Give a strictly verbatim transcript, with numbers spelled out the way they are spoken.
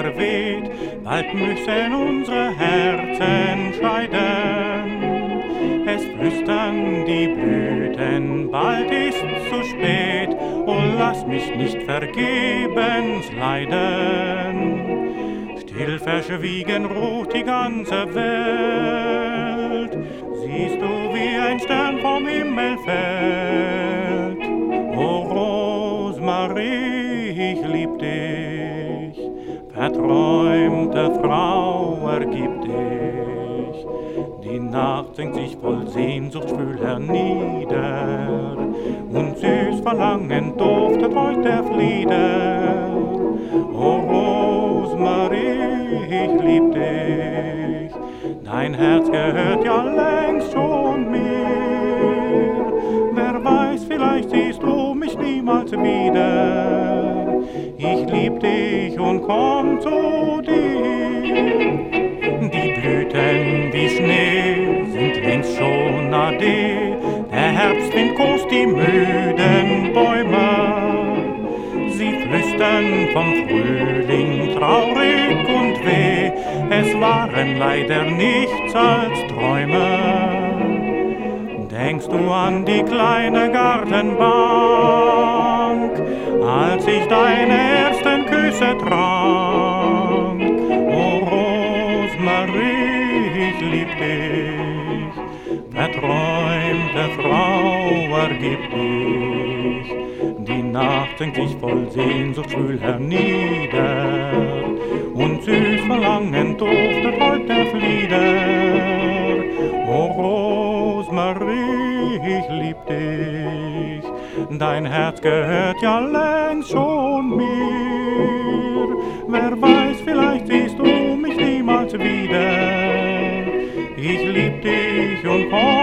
verweht, bald müssen unsere Herzen scheiden. Es flüstern die Blüten, bald ist's zu spät, oh lass mich nicht vergebens leiden. Still verschwiegen ruht die ganze Welt, siehst du, wie ein Stern vom Himmel fällt. O Rosmarie, ich lieb dich, verträumte Frau, ergib dich. Die Nacht senkt sich voll Sehnsucht schwül hernieder, und süß verlangend duftet heut der Flieder. O Rosmarie, ich lieb dich, dein Herz gehört ja längst schon mir. Wer weiß, vielleicht siehst du mich niemals wieder. Ich lieb dich und komm zu dir. Die Blüten wie Schnee sind längst schon ade. Der Herbstwind kost die müden Bäume. Sie flüstern vom Frühling traurig und weh. Es waren leider nichts als Träume. Denkst du an die kleine Gartenbank, als ich deine ersten Küsse trank? O Rosmarie, ich lieb dich, verträumte Frau, ergib dich. Die Nacht senkt sich voll Sehnsucht schwül hernieder, und süß verlangend duftet heut der Flieder. O Rosmarie, ich lieb dich, dein Herz gehört ja längst schon mir. Wer weiß, vielleicht siehst du mich niemals wieder. Ich lieb dich und komm